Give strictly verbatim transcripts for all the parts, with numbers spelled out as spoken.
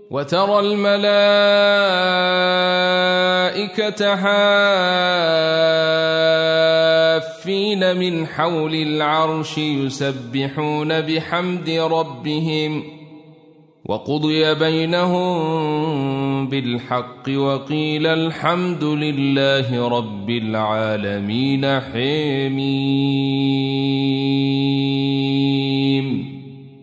وترى الملائكة حافين من حول العرش يسبحون بحمد ربهم وقضي بينهم بالحق وقيل الحمد لله رب العالمين. حميم.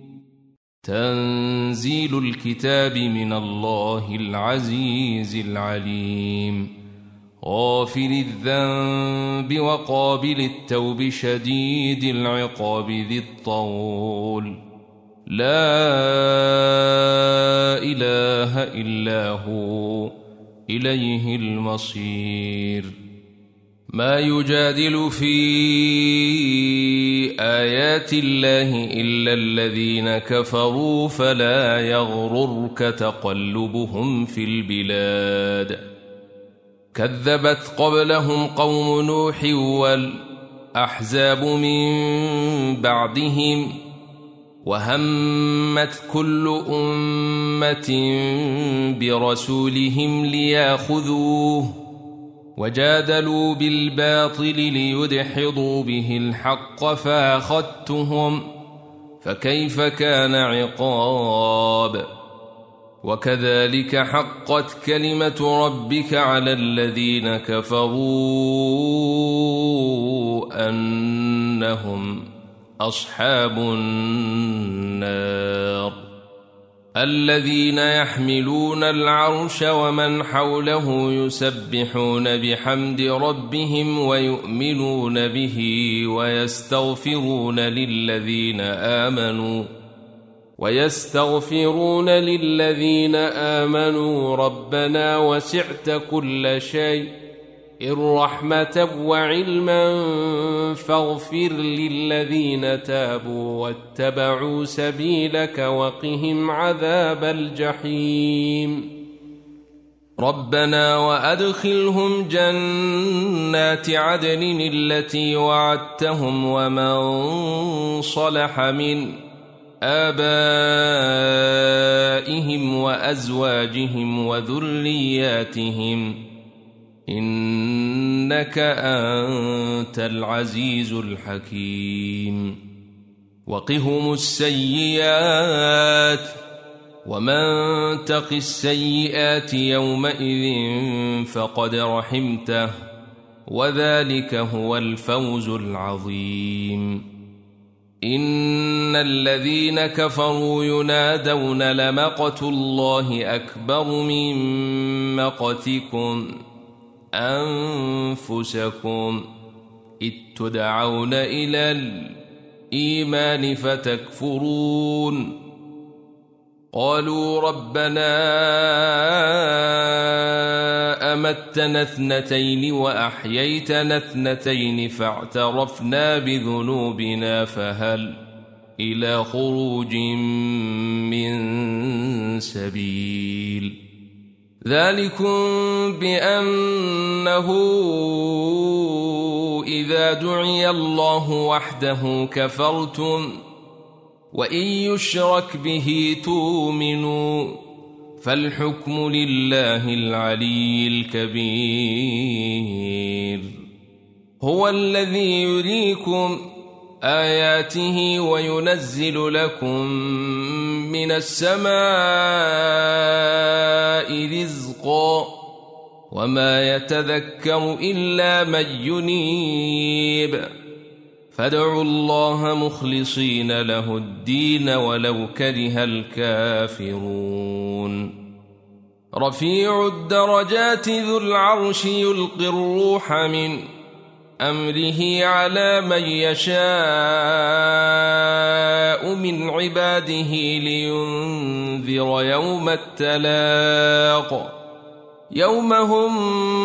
تنزيل الكتاب من الله العزيز العليم غافر الذنب وقابل التوب شديد العقاب ذي الطول لا إله إلا هو إليه المصير. ما يجادل في آيات الله إلا الذين كفروا فلا يغررك تقلبهم في البلاد. كذبت قبلهم قوم نوح والأحزاب من بعدهم وهمت كل أمة برسولهم ليأخذوه وجادلوا بالباطل ليدحضوا به الحق فأخذتهم فكيف كان عقاب. وكذلك حقت كلمة ربك على الذين كفروا أنهم أصحاب النار. الذين يحملون العرش ومن حوله يسبحون بحمد ربهم ويؤمنون به ويستغفرون للذين آمنوا ويستغفرون للذين آمنوا ربنا وسعت كل شيء رحمة وعلما فاغفر للذين تابوا واتبعوا سبيلك وقهم عذاب الجحيم. ربنا وأدخلهم جنات عدن التي وعدتهم ومن صلح من آبائهم وأزواجهم وذرياتهم إنك أنت العزيز الحكيم. وقهم السيئات ومن تق السيئات يومئذ فقد رحمته وذلك هو الفوز العظيم. إن الذين كفروا ينادون لمقت الله أكبر من مقتكم أنفسكم إذ تدعون إلى الإيمان فتكفرون. قالوا ربنا أمتنا اثنتين وأحييتنا اثنتين فاعترفنا بذنوبنا فهل إلى خروج من سبيل. ذلكم بأنه إذا دعي الله وحده كفرتم وإن يشرك به تؤمنوا فالحكم لله العلي الكبير. هو الذي يريكم آياته وينزل لكم من السماء رزقا وما يتذكر إلا من ينيب. فادعوا الله مخلصين له الدين ولو كره الكافرون. رفيع الدرجات ذو العرش يلقي الروح من أمره على من يشاء من عباده لينذر يوم التلاق يوم هم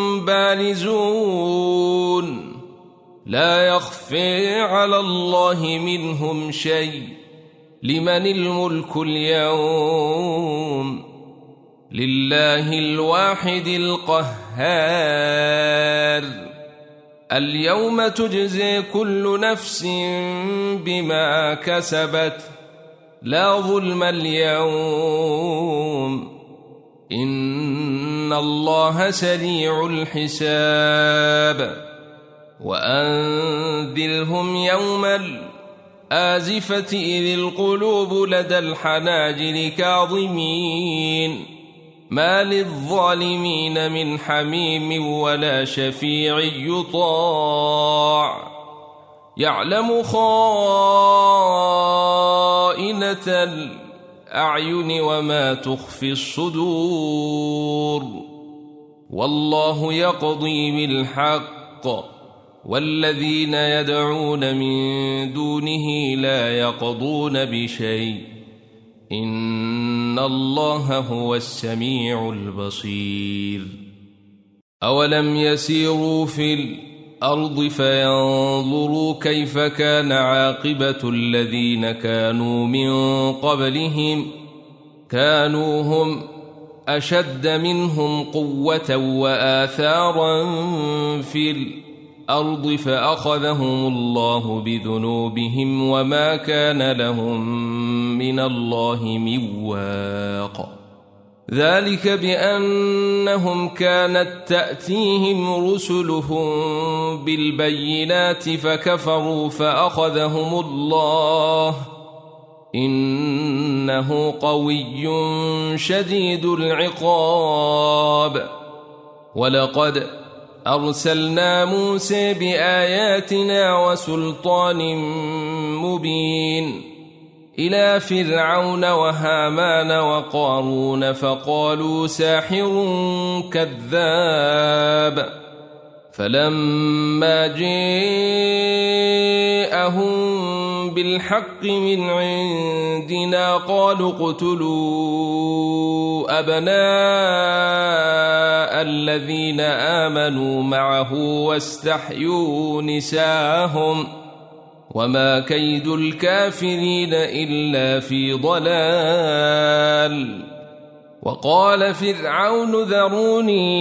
بارزون لا يخفي على الله منهم شيء. لمن الملك اليوم؟ لله الواحد القهار. اليوم تجزي كل نفس بما كسبت لا ظلم اليوم إن الله سريع الحساب وأنذرهم يوم الآزفة إذ القلوب لدى الحناجر كاظمين ما للظالمين من حميم ولا شفيع يطاع يعلم خائنة الأعين وما تخفي الصدور والله يقضي بالحق والذين يدعون من دونه لا يقضون بشيء إن الله هو السميع البصير أولم يسيروا في الأرض فينظروا كيف كان عاقبة الذين كانوا من قبلهم كانوا هم أشد منهم قوة وآثارا في الأرض الأرض فأخذهم الله بذنوبهم وما كان لهم من الله من واق ذلك بأنهم كانت تأتيهم رسلهم بالبينات فكفروا فأخذهم الله إنه قوي شديد العقاب ولقد أرسلنا موسى بآياتنا وسلطان مبين إلى فرعون وهامان وقارون فقالوا ساحر كذاب فلما جاءهم بالحق من عندنا قالوا اقتلوا أبناء الذين آمنوا معه واستحيوا نساءهم وما كيد الكافرين إلا في ضلال وقال فرعون ذروني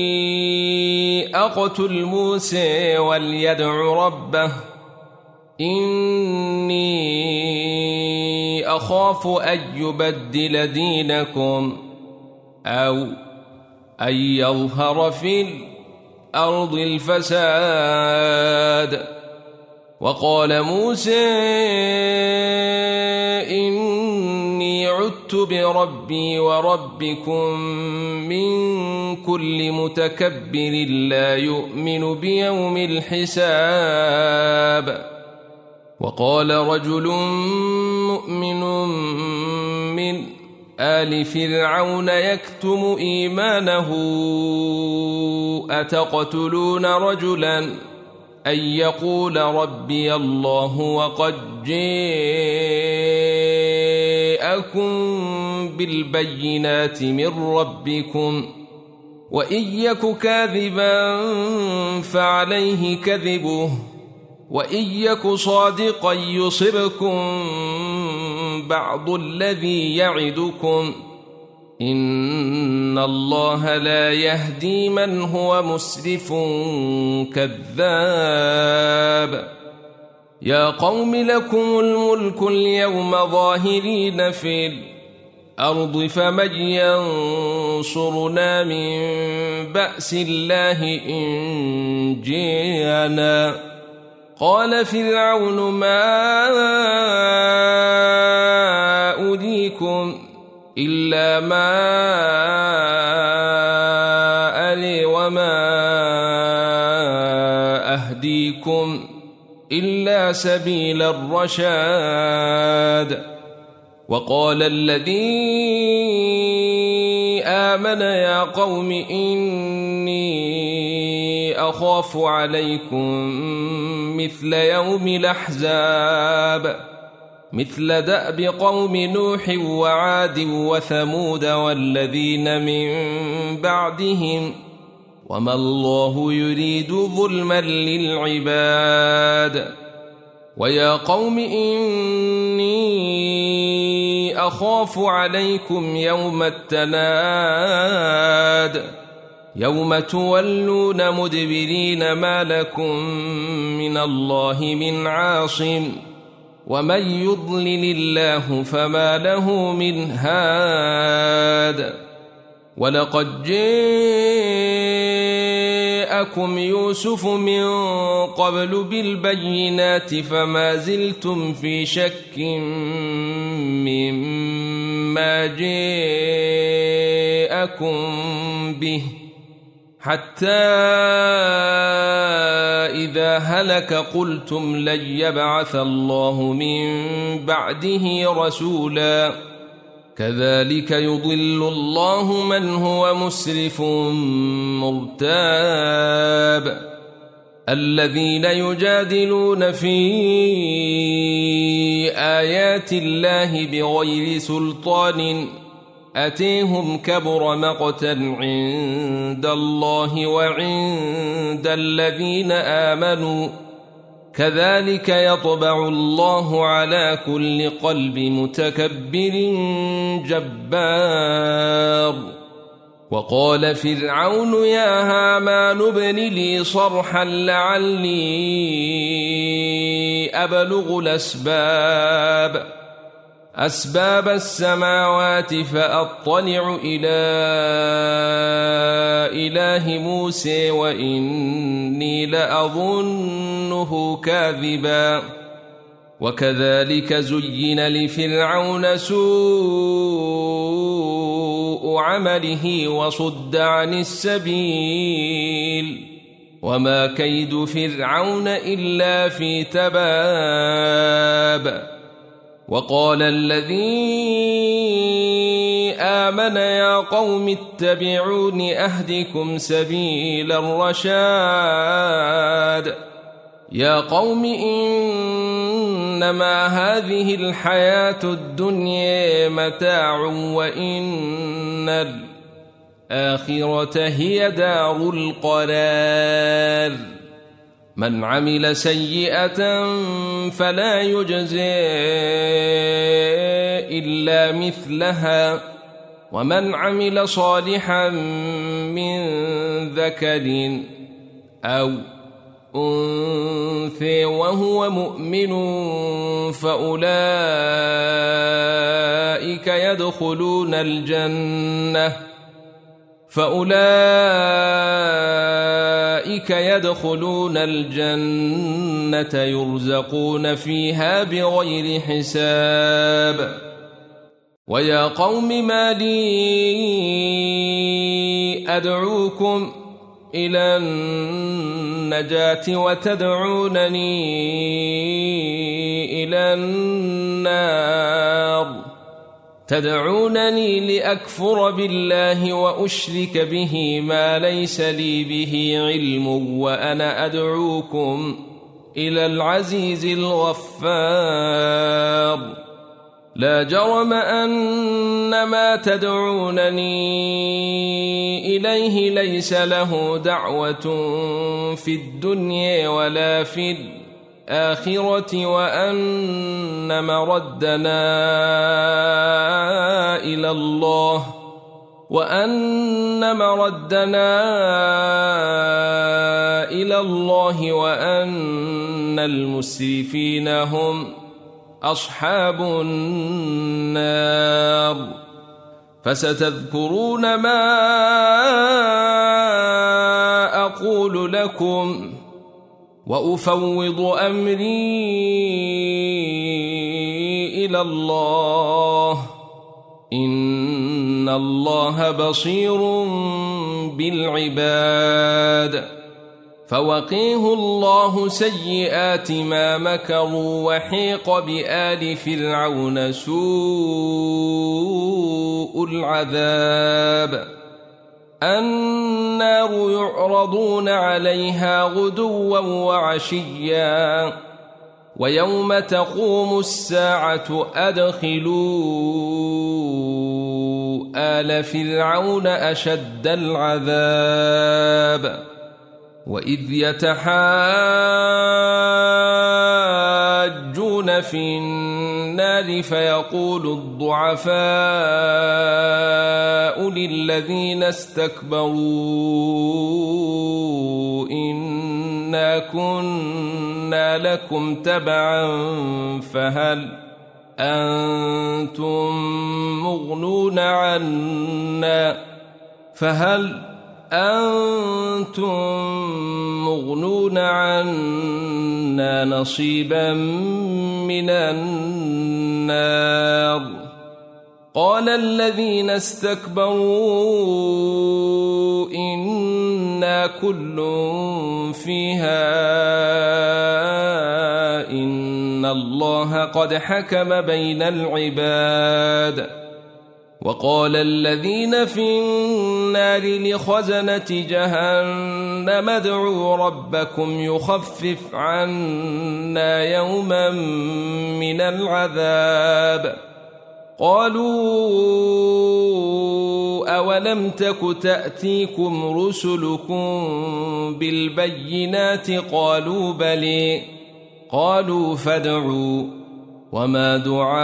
أقتل موسى وليدع ربه إني أخاف أن يبدل دينكم أو أن يظهر في الأرض الفساد وقال موسى إني عدت بربي وربكم من كل متكبر لا يؤمن بيوم الحساب وقال رجل مؤمن من آل فرعون يكتم إيمانه أتقتلون رجلا أن يقول ربي الله وقد جاءكم بالبينات من ربكم وإن يك كاذبا فعليه كذبه وإن يك صادقا يصبكم بعض الذي يعدكم إن الله لا يهدي من هو مسرف كذاب يا قوم لكم الملك اليوم ظاهرين في الأرض فمن ينصرنا من بأس الله إن جاءنا قال فرعون ما أريكم إلا ما أري وما أهديكم إلا سبيل الرشاد وقال الذي آمن يا قوم إني أخاف عليكم مثل يوم الأحزاب مثل دأب قوم نوح وعاد وثمود والذين من بعدهم وما الله يريد ظلما للعباد ويا قوم إني أخاف عليكم يوم التناد يوم تولون مدبرين ما لكم من الله من عاصم ومن يضلل الله فما له من هاد ولقد جاءكم يوسف من قبل بالبينات فما زلتم في شك مما جاءكم به حتى إذا هلك قلتم لن يبعث الله من بعده رسولا كذلك يضل الله من هو مسرف مرتاب الذين يجادلون في آيات الله بغير سلطان أتيهم كبر مقتا عند الله وعند الذين آمنوا كذلك يطبع الله على كل قلب متكبر جبار وقال فرعون يا هامان ابن لي صرحا لعلي أبلغ الأسباب أسباب السماوات فأطلع إلى إله موسى وإني لأظنه كاذبا وكذلك زين لفرعون سوء عمله وصد عن السبيل وما كيد فرعون إلا في تباب وقال الذي آمن يا قوم اتبعون أهدكم سبيل الرشاد يا قوم إنما هذه الحياة الدنيا متاع وإن الآخرة هي دار القرار من عمل سيئة فلا يجزى إلا مثلها ومن عمل صالحا من ذكر أو أنثى وهو مؤمن فأولئك يدخلون الجنة فأولئك يدخلون الجنة يرزقون فيها بغير حساب ويا قوم ما لي أدعوكم إلى النجاة وتدعونني إلى النار تدعونني لأكفر بالله وأشرك به ما ليس لي به علم وأنا أدعوكم إلى العزيز الغفار لا جرم أن ما تدعونني إليه ليس له دعوة في الدنيا ولا في الآخرة وأن مردنا إلى الله وأن مردنا إلى الله وأن المسرفين هم أصحاب النار فستذكرون ما أقول لكم وأفوض أمري إلى الله إن الله بصير بالعباد فوقيه الله سيئات ما مكروا وحيق بآل فرعون سوء العذاب النار يعرضون عليها غدوا وعشيا ويوم تقوم الساعة أدخلوا آل فرعون أشد العذاب وإذ يتحاجون في النار فيقول الضعفاء للذين استكبروا إنا كنا لكم تبعا فهل أنتم مغنون عنا فهل أنتم مغنون عنا نصيبا من النار؟ قال الذين استكبروا إنا كل فيها إن الله قد حكم بين العباد. وقال الذين في النار لخزنة جهنم ادعوا ربكم يخفف عنا يوما من العذاب. قالوا أولم تك تأتيكم رسلكم بالبينات؟ قالوا بلى. قالوا فادعوا وما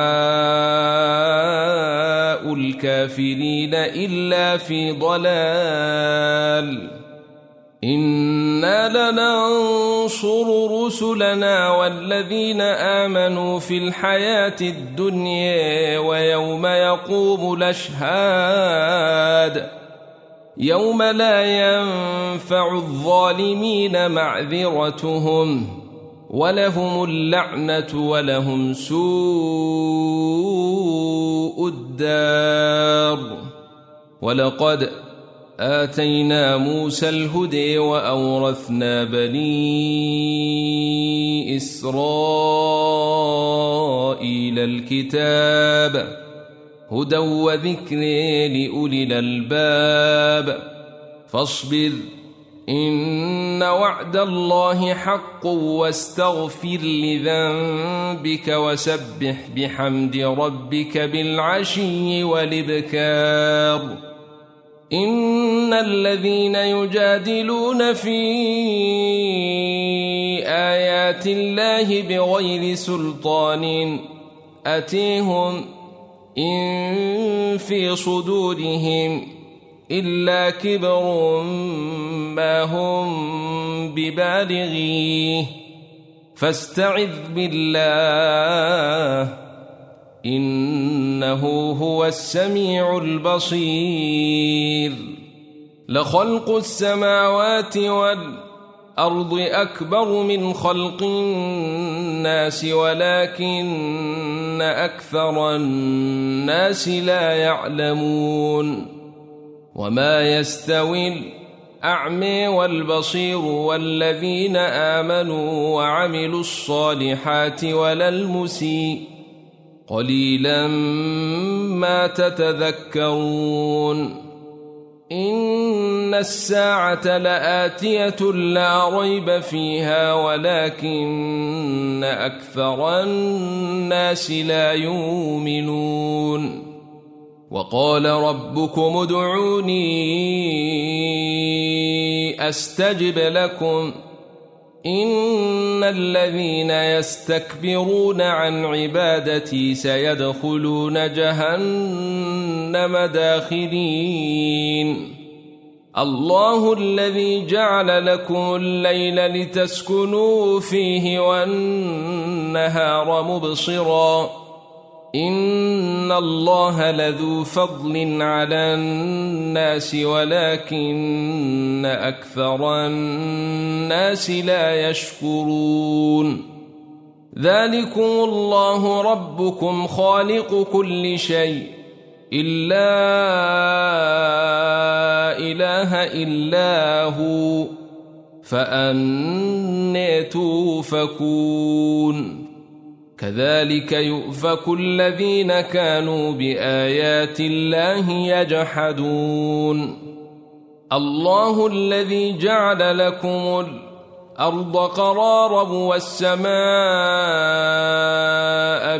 دعاء الكافرين إلا في ضلال. إنا لننصر رسلنا والذين آمنوا في الحياة الدنيا ويوم يقوم الأشهاد يوم لا ينفع الظالمين معذرتهم ولهم اللعنة ولهم سوء الدار. ولقد آتينا موسى الهدى وأورثنا بني إسرائيل الكتاب هدى وذكر لأولي الألباب. فاصبر إن وعد الله حق واستغفر لذنبك وسبح بحمد ربك بالعشي والإبكار. إن الذين يجادلون في آيات الله بغير سلطان أتيهم إن في صدورهم إلا كبر ما هم ببالغيه فاستعذ بالله إنه هو السميع البصير. لخلق السماوات والأرض أكبر من خلق الناس ولكن أكثر الناس لا يعلمون. وما يستوي الأعمى والبصير والذين آمنوا وعملوا الصالحات ولا المسيء قليلا ما تتذكرون. إن الساعة لآتية لا ريب فيها ولكن أكثر الناس لا يؤمنون. وقال ربكم ادعوني أستجب لكم إن الذين يستكبرون عن عبادتي سيدخلون جهنم داخرين. الله الذي جعل لكم الليل لتسكنوا فيه والنهار مبصرا إن الله لذو فضل على الناس ولكن أكثر الناس لا يشكرون. ذلكم الله ربكم خالق كل شيء إلا إله إلا هو فأنى توفكون. كذلك يؤفك الذين كانوا بآيات الله يجحدون. الله الذي جعل لكم الأرض قرارا والسماء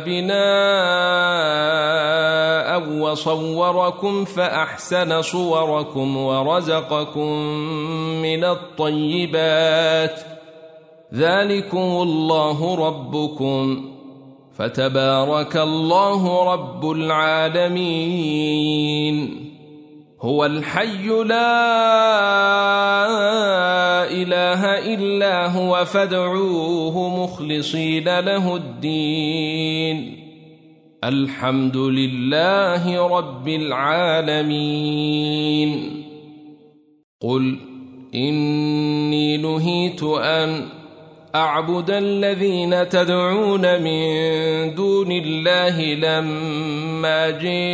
بناء وصوركم فأحسن صوركم ورزقكم من الطيبات ذلكم الله ربكم فتبارك الله رب العالمين. هو الحي لا إله إلا هو فادعوه مخلصين له الدين الحمد لله رب العالمين. قل إني نهيت أن أعبد الذين تدعون من دون الله لما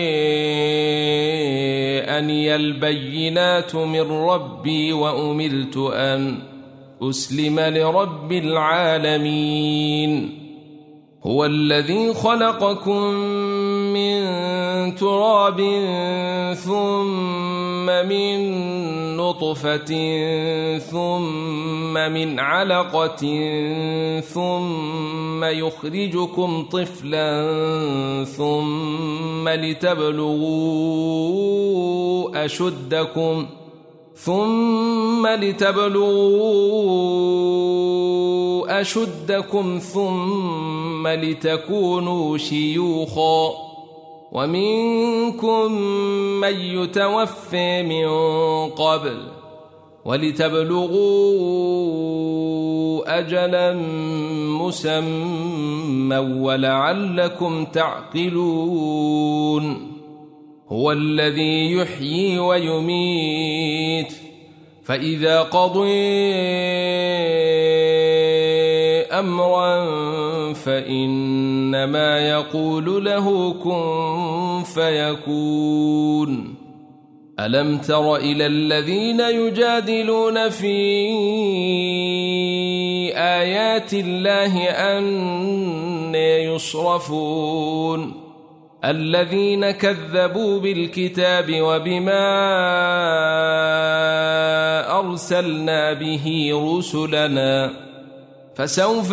جاءني البينات من ربي وأمرت أن أسلم لرب العالمين. هو الذي خلقكم من تراب ثم من نطفة ثم من علقة ثم يخرجكم طفلا ثم لتبلغوا أشدكم ثم لتبلغوا أشدكم ثم لتكونوا شيوخا ومنكم من يتوفى من قبل ولتبلغوا أجلا مسمى ولعلكم تعقلون. هو الذي يحيي ويميت فإذا قضى أمرا فإنما يقول له كن فيكون. ألم تر إلى الذين يجادلون في آيات الله أنى يصرفون الذين كذبوا بالكتاب وبما أرسلنا به رسلنا فسوف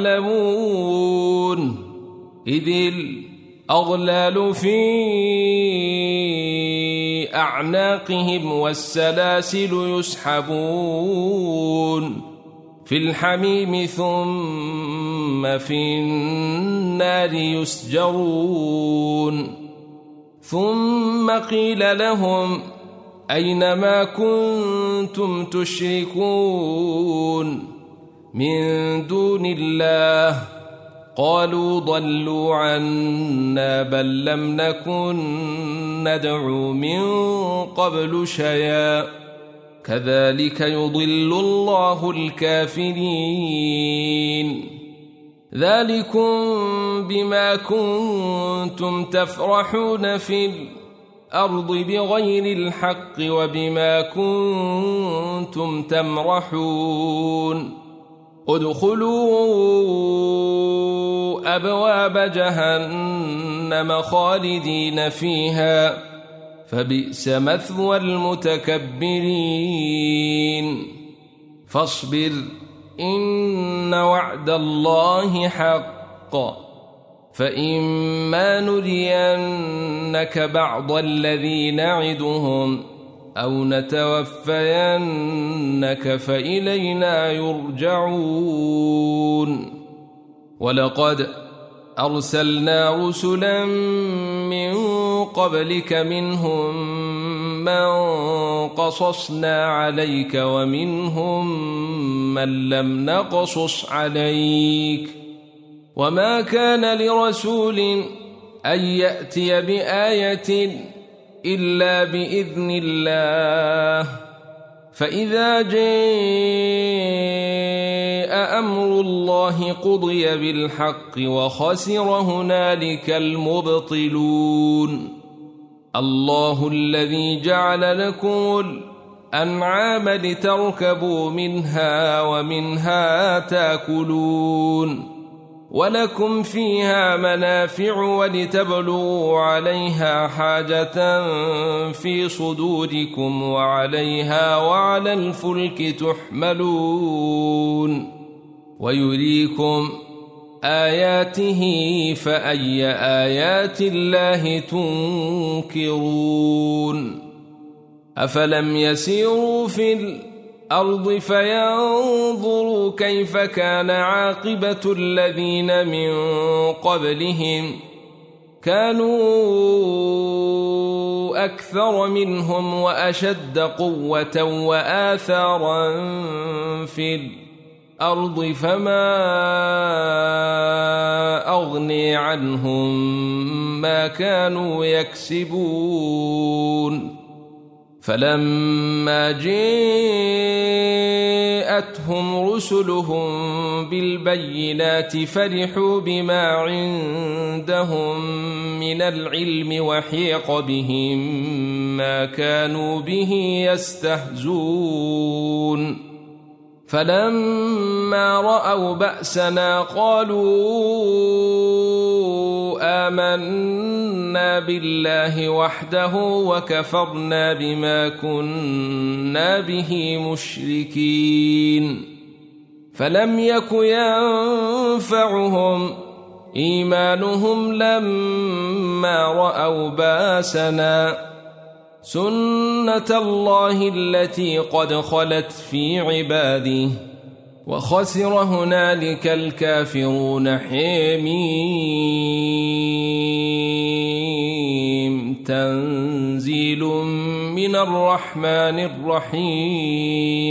يعلمون إذ الأغلال في أعناقهم والسلاسل يسحبون في الحميم ثم في النار يسجرون. ثم قيل لهم أين ما كنتم تشركون من دون الله قالوا ضلوا عنا بل لم نكن ندعو من قبل شيئا كذلك يضل الله الكافرين. ذلكم بما كنتم تفرحون في الأرض بغير الحق وبما كنتم تمرحون. ادخلوا أبواب جهنم خالدين فيها فبئس مثوى المتكبرين. فاصبر إن وعد الله حق فإما نرينك بعض الذي نعدهم أو نتوفينك فإلينا يرجعون. ولقد أرسلنا رسلا من قبلك منهم من قصصنا عليك ومنهم من لم نقصص عليك وما كان لرسول أن يأتي بآية إلا بإذن الله فإذا جاء أمر الله قضي بالحق وخسر هنالك المبطلون. الله الذي جعل لكم الأنعام لتركبوا منها ومنها تأكلون ولكم فيها منافع ولتبلغوا عليها حاجة في صدوركم وعليها وعلى الفلك تحملون ويريكم آياته فأي آيات الله تنكرون. أفلم يسيروا في الأرض فينظروا كيف كان عاقبة الذين من قبلهم كانوا أكثر منهم وأشد قوة وآثارا في الأرض فما أغني عنهم ما كانوا يكسبون فلما جاءتهم رسلهم بالبينات فرحوا بما عندهم من العلم وحيق بهم ما كانوا به يستهزون فلما رأوا بأسنا قالوا آمنا بالله وحده وكفرنا بما كنا به مشركين فلم يك ينفعهم إيمانهم لما رأوا بأسنا سنة الله التي قد خلت في عباده وخسر هنالك الكافرون حميم تنزيل من الرحمن الرحيم